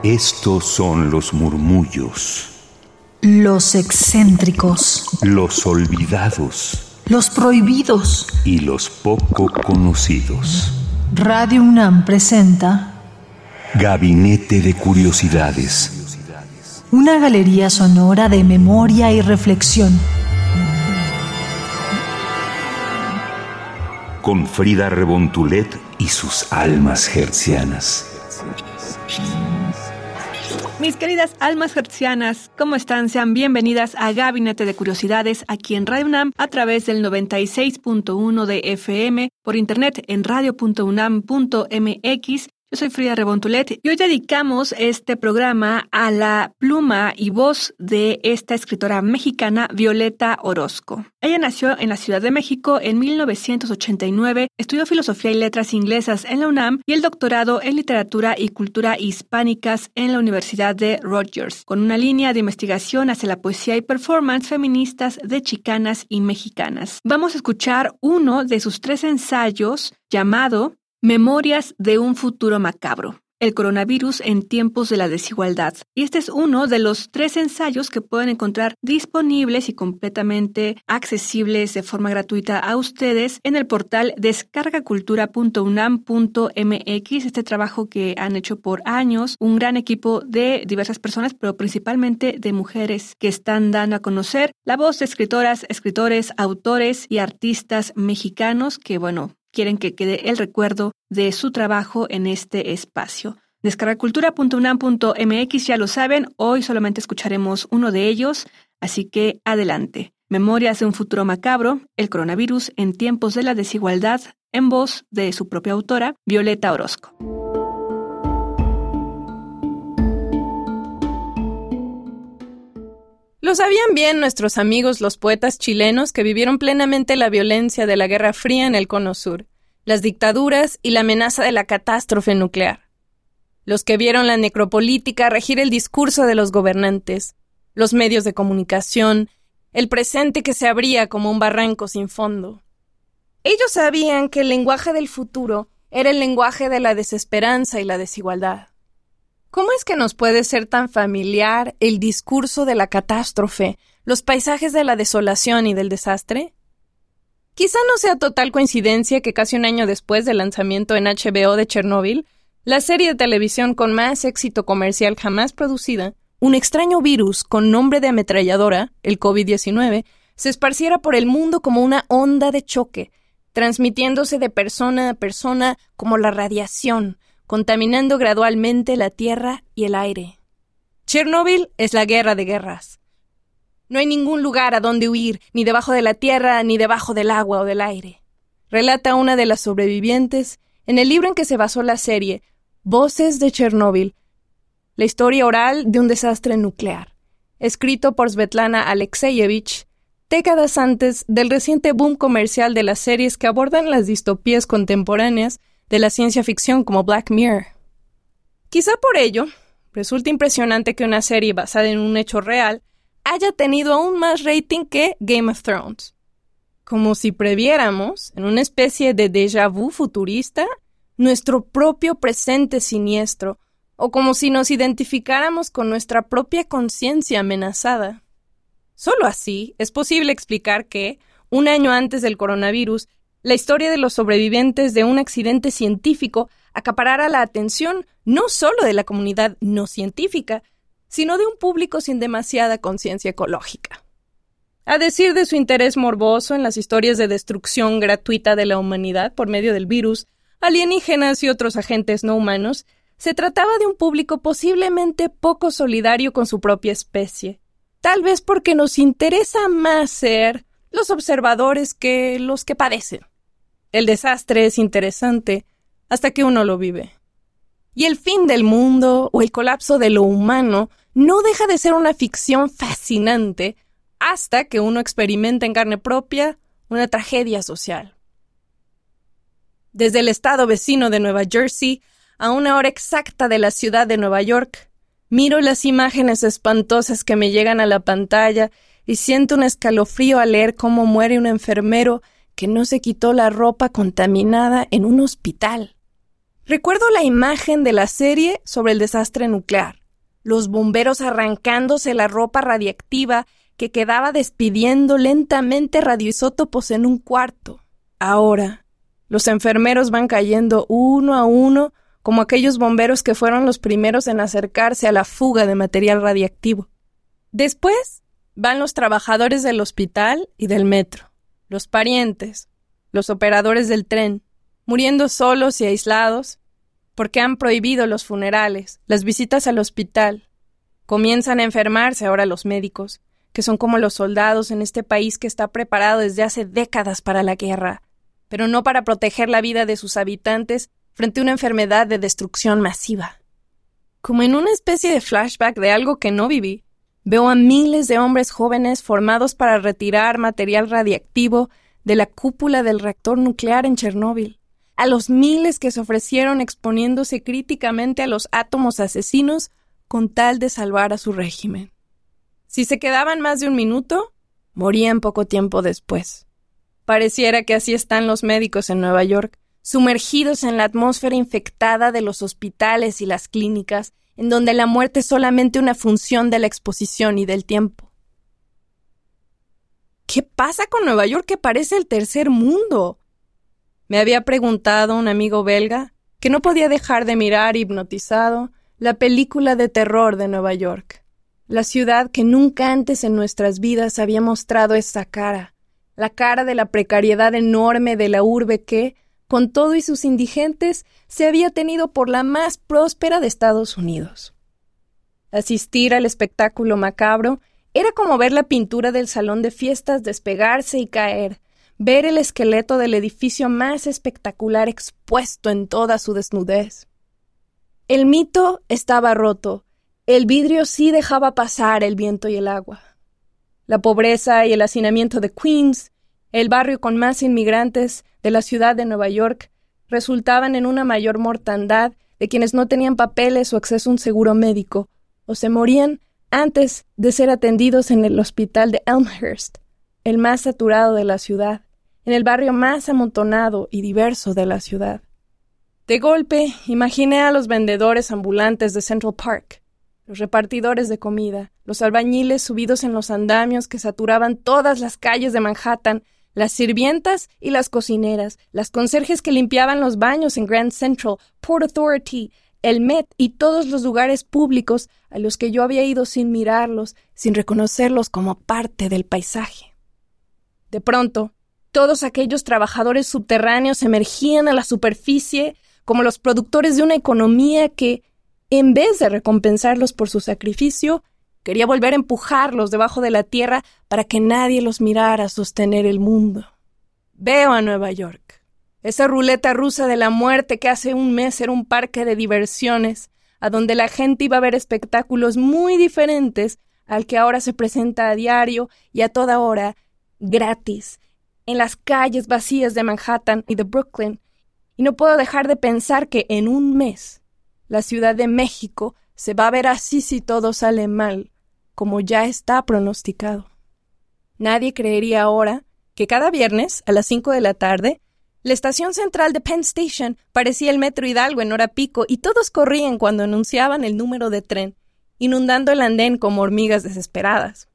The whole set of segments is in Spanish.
Estos son los murmullos, los excéntricos, los olvidados, los prohibidos y los poco conocidos. Radio UNAM presenta Gabinete de Curiosidades, una galería sonora de memoria y reflexión. Con Frida Rebontulet y sus almas hertzianas. Mis queridas almas hertzianas, ¿cómo están? Sean bienvenidas a Gabinete de Curiosidades aquí en Radio UNAM a través del 96.1 de FM, por internet en radio.unam.mx. Yo soy Frida Rebontulet y hoy dedicamos este programa a la pluma y voz de esta escritora mexicana, Violeta Orozco. Ella nació en la Ciudad de México en 1989, estudió Filosofía y Letras Inglesas en la UNAM y el doctorado en Literatura y Cultura Hispánicas en la Universidad de Rutgers, con una línea de investigación hacia la poesía y performance feministas de chicanas y mexicanas. Vamos a escuchar uno de sus 3 ensayos llamado Memorias de un futuro macabro, el coronavirus en tiempos de la desigualdad. Y este es uno de los 3 ensayos que pueden encontrar disponibles y completamente accesibles de forma gratuita a ustedes en el portal descargacultura.unam.mx. Este trabajo que han hecho por años un gran equipo de diversas personas, pero principalmente de mujeres que están dando a conocer la voz de escritoras, escritores, autores y artistas mexicanos que, quieren que quede el recuerdo de su trabajo en este espacio. Descargacultura.unam.mx, ya lo saben, hoy solamente escucharemos uno de ellos, así que adelante. Memorias de un futuro macabro, el coronavirus en tiempos de la desigualdad, en voz de su propia autora, Violeta Orozco. Lo sabían bien nuestros amigos los poetas chilenos que vivieron plenamente la violencia de la Guerra Fría en el Cono Sur, las dictaduras y la amenaza de la catástrofe nuclear. Los que vieron la necropolítica regir el discurso de los gobernantes, los medios de comunicación, el presente que se abría como un barranco sin fondo. Ellos sabían que el lenguaje del futuro era el lenguaje de la desesperanza y la desigualdad. ¿Cómo es que nos puede ser tan familiar el discurso de la catástrofe, los paisajes de la desolación y del desastre? Quizá no sea total coincidencia que casi un año después del lanzamiento en HBO de Chernobyl, la serie de televisión con más éxito comercial jamás producida, un extraño virus con nombre de ametralladora, el COVID-19, se esparciera por el mundo como una onda de choque, transmitiéndose de persona a persona como la radiación, contaminando gradualmente la tierra y el aire. Chernobyl es la guerra de guerras. No hay ningún lugar a donde huir, ni debajo de la tierra, ni debajo del agua o del aire. Relata una de las sobrevivientes en el libro en que se basó la serie, Voces de Chernobyl, la historia oral de un desastre nuclear, escrito por Svetlana Alexievich, décadas antes del reciente boom comercial de las series que abordan las distopías contemporáneas de la ciencia ficción como Black Mirror. Quizá por ello, resulta impresionante que una serie basada en un hecho real haya tenido aún más rating que Game of Thrones. Como si previéramos, en una especie de déjà vu futurista, nuestro propio presente siniestro, o como si nos identificáramos con nuestra propia conciencia amenazada. Solo así es posible explicar que, un año antes del coronavirus, la historia de los sobrevivientes de un accidente científico acaparara la atención no solo de la comunidad no científica, sino de un público sin demasiada conciencia ecológica. A decir de su interés morboso en las historias de destrucción gratuita de la humanidad por medio del virus, alienígenas y otros agentes no humanos, se trataba de un público posiblemente poco solidario con su propia especie. Tal vez porque nos interesa más ser los observadores que los que padecen. El desastre es interesante hasta que uno lo vive. Y el fin del mundo o el colapso de lo humano no deja de ser una ficción fascinante hasta que uno experimenta en carne propia una tragedia social. Desde el estado vecino de Nueva Jersey, a una hora exacta de la ciudad de Nueva York, miro las imágenes espantosas que me llegan a la pantalla y siento un escalofrío al leer cómo muere un enfermero que no se quitó la ropa contaminada en un hospital. Recuerdo la imagen de la serie sobre el desastre nuclear. Los bomberos arrancándose la ropa radiactiva que quedaba despidiendo lentamente radioisótopos en un cuarto. Ahora, los enfermeros van cayendo uno a uno como aquellos bomberos que fueron los primeros en acercarse a la fuga de material radiactivo. Después van los trabajadores del hospital y del metro, los parientes, los operadores del tren, muriendo solos y aislados porque han prohibido los funerales, las visitas al hospital. Comienzan a enfermarse ahora los médicos, que son como los soldados en este país que está preparado desde hace décadas para la guerra, pero no para proteger la vida de sus habitantes frente a una enfermedad de destrucción masiva. Como en una especie de flashback de algo que no viví, veo a miles de hombres jóvenes formados para retirar material radiactivo de la cúpula del reactor nuclear en Chernóbil, a los miles que se ofrecieron exponiéndose críticamente a los átomos asesinos con tal de salvar a su régimen. Si se quedaban más de un minuto, morían poco tiempo después. Pareciera que así están los médicos en Nueva York, sumergidos en la atmósfera infectada de los hospitales y las clínicas, en donde la muerte es solamente una función de la exposición y del tiempo. ¿Qué pasa con Nueva York que parece el tercer mundo? Me había preguntado un amigo belga que no podía dejar de mirar hipnotizado la película de terror de Nueva York. La ciudad que nunca antes en nuestras vidas había mostrado esa cara, la cara de la precariedad enorme de la urbe que, con todo y sus indigentes, se había tenido por la más próspera de Estados Unidos. Asistir al espectáculo macabro era como ver la pintura del salón de fiestas despegarse y caer, ver el esqueleto del edificio más espectacular expuesto en toda su desnudez. El mito estaba roto. El vidrio sí dejaba pasar el viento y el agua. La pobreza y el hacinamiento de Queens, el barrio con más inmigrantes de la ciudad de Nueva York, resultaban en una mayor mortandad de quienes no tenían papeles o acceso a un seguro médico, o se morían antes de ser atendidos en el hospital de Elmhurst, el más saturado de la ciudad, en el barrio más amontonado y diverso de la ciudad. De golpe, imaginé a los vendedores ambulantes de Central Park, los repartidores de comida, los albañiles subidos en los andamios que saturaban todas las calles de Manhattan, las sirvientas y las cocineras, las conserjes que limpiaban los baños en Grand Central, Port Authority, el Met y todos los lugares públicos a los que yo había ido sin mirarlos, sin reconocerlos como parte del paisaje. De pronto, todos aquellos trabajadores subterráneos emergían a la superficie como los productores de una economía que, en vez de recompensarlos por su sacrificio, quería volver a empujarlos debajo de la tierra para que nadie los mirara sostener el mundo. Veo a Nueva York, esa ruleta rusa de la muerte que hace un mes era un parque de diversiones, a donde la gente iba a ver espectáculos muy diferentes al que ahora se presenta a diario y a toda hora, gratis, en las calles vacías de Manhattan y de Brooklyn, y no puedo dejar de pensar que en un mes la Ciudad de México se va a ver así si todo sale mal, como ya está pronosticado. Nadie creería ahora que cada viernes a las 5 de la tarde la estación central de Penn Station parecía el Metro Hidalgo en hora pico y todos corrían cuando anunciaban el número de tren, inundando el andén como hormigas desesperadas.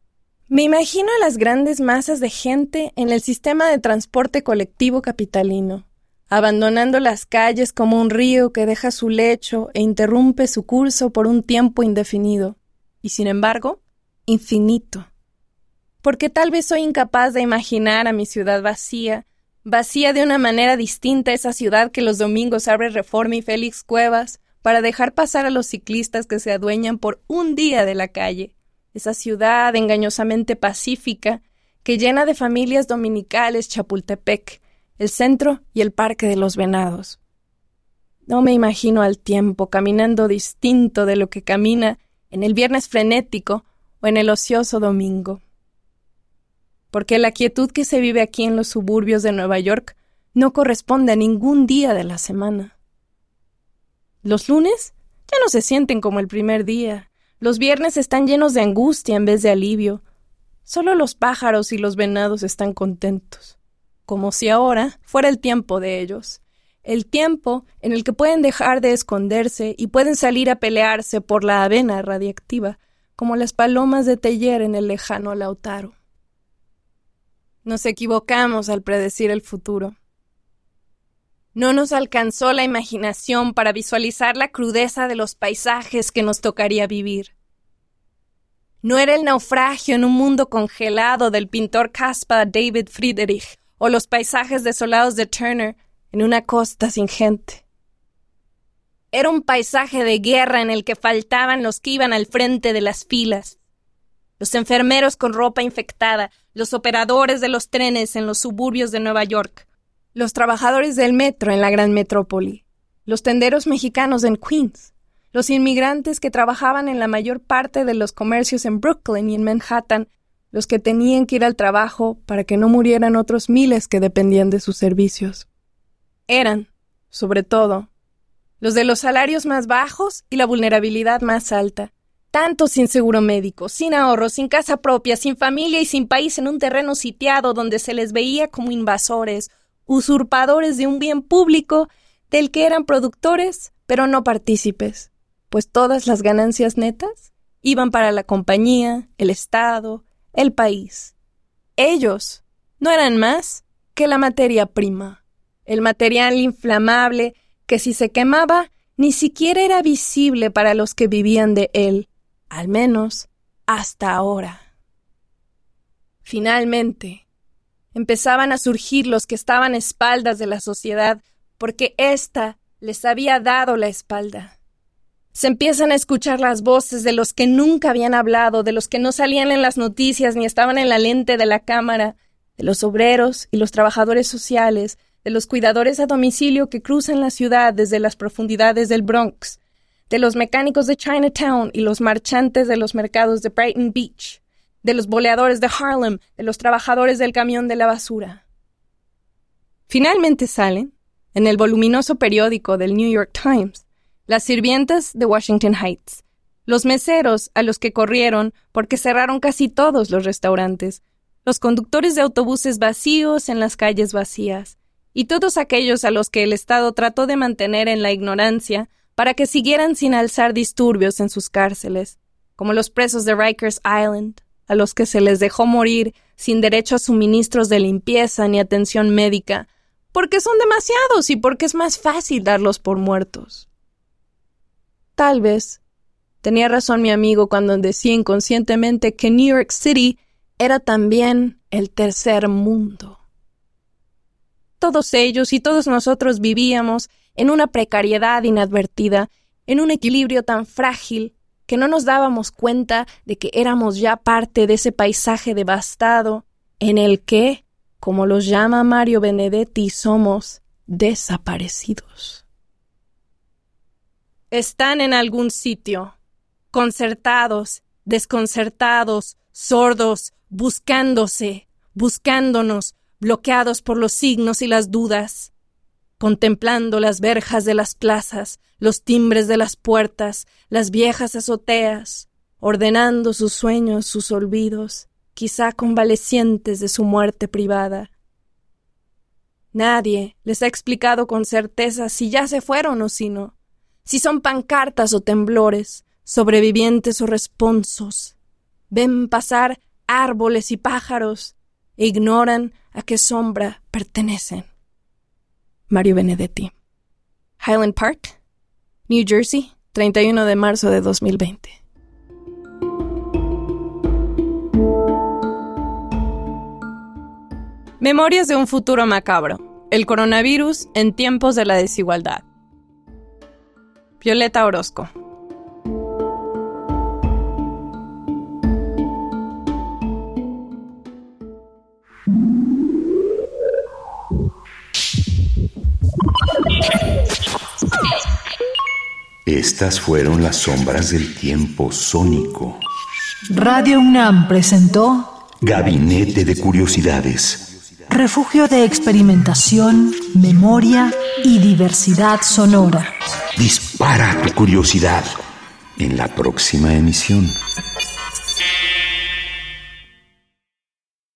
Me imagino a las grandes masas de gente en el sistema de transporte colectivo capitalino, abandonando las calles como un río que deja su lecho e interrumpe su curso por un tiempo indefinido, y sin embargo, infinito. Porque tal vez soy incapaz de imaginar a mi ciudad vacía de una manera distinta a esa ciudad que los domingos abre Reforma y Félix Cuevas para dejar pasar a los ciclistas que se adueñan por un día de la calle. Esa ciudad engañosamente pacífica que llena de familias dominicales Chapultepec, el centro y el Parque de los Venados. No me imagino al tiempo caminando distinto de lo que camina en el viernes frenético o en el ocioso domingo. Porque la quietud que se vive aquí en los suburbios de Nueva York no corresponde a ningún día de la semana. Los lunes ya no se sienten como el primer día. Los viernes están llenos de angustia en vez de alivio. Solo los pájaros y los venados están contentos, como si ahora fuera el tiempo de ellos. el tiempo en el que pueden dejar de esconderse y pueden salir a pelearse por la avena radiactiva, como las palomas de Teller en el lejano Lautaro. Nos equivocamos al predecir el futuro. No nos alcanzó la imaginación para visualizar la crudeza de los paisajes que nos tocaría vivir. No era el naufragio en un mundo congelado del pintor Caspar David Friedrich o los paisajes desolados de Turner en una costa sin gente. Era un paisaje de guerra en el que faltaban los que iban al frente de las filas. Los enfermeros con ropa infectada, los operadores de los trenes en los suburbios de Nueva York, los trabajadores del metro en la gran metrópoli, los tenderos mexicanos en Queens, los inmigrantes que trabajaban en la mayor parte de los comercios en Brooklyn y en Manhattan, los que tenían que ir al trabajo para que no murieran otros miles que dependían de sus servicios. Eran, sobre todo, los de los salarios más bajos y la vulnerabilidad más alta, tanto sin seguro médico, sin ahorro, sin casa propia, sin familia y sin país en un terreno sitiado donde se les veía como invasores, usurpadores de un bien público del que eran productores, pero no partícipes, pues todas las ganancias netas iban para la compañía, el Estado, el país. Ellos no eran más que la materia prima, el material inflamable que si se quemaba ni siquiera era visible para los que vivían de él, al menos hasta ahora. Finalmente, empezaban a surgir los que estaban a espaldas de la sociedad porque ésta les había dado la espalda. Se empiezan a escuchar las voces de los que nunca habían hablado, de los que no salían en las noticias ni estaban en la lente de la cámara, de los obreros y los trabajadores sociales, de los cuidadores a domicilio que cruzan la ciudad desde las profundidades del Bronx, de los mecánicos de Chinatown y los marchantes de los mercados de Brighton Beach, de los boleadores de Harlem, de los trabajadores del camión de la basura. Finalmente salen, en el voluminoso periódico del New York Times, las sirvientas de Washington Heights, los meseros a los que corrieron porque cerraron casi todos los restaurantes, los conductores de autobuses vacíos en las calles vacías, y todos aquellos a los que el Estado trató de mantener en la ignorancia para que siguieran sin alzar disturbios en sus cárceles, como los presos de Rikers Island, a los que se les dejó morir sin derecho a suministros de limpieza ni atención médica, porque son demasiados y porque es más fácil darlos por muertos. Tal vez tenía razón mi amigo cuando decía inconscientemente que New York City era también el tercer mundo. Todos ellos y todos nosotros vivíamos en una precariedad inadvertida, en un equilibrio tan frágil que no nos dábamos cuenta de que éramos ya parte de ese paisaje devastado en el que, como los llama Mario Benedetti, somos desaparecidos. Están en algún sitio, concertados, desconcertados, sordos, buscándose, buscándonos, bloqueados por los signos y las dudas, contemplando las verjas de las plazas, los timbres de las puertas, las viejas azoteas, ordenando sus sueños, sus olvidos, quizá convalecientes de su muerte privada. Nadie les ha explicado con certeza si ya se fueron o si no, si son pancartas o temblores, sobrevivientes o responsos. Ven pasar árboles y pájaros e ignoran a qué sombra pertenecen. Mario Benedetti. Highland Park, New Jersey, 31 de marzo de 2020. Memorias de un futuro macabro. El coronavirus en tiempos de la desigualdad. Violeta Orozco. Estas fueron las sombras del tiempo sónico. Radio UNAM presentó Gabinete de Curiosidades. Refugio de experimentación, memoria y diversidad sonora. Dispara tu curiosidad en la próxima emisión.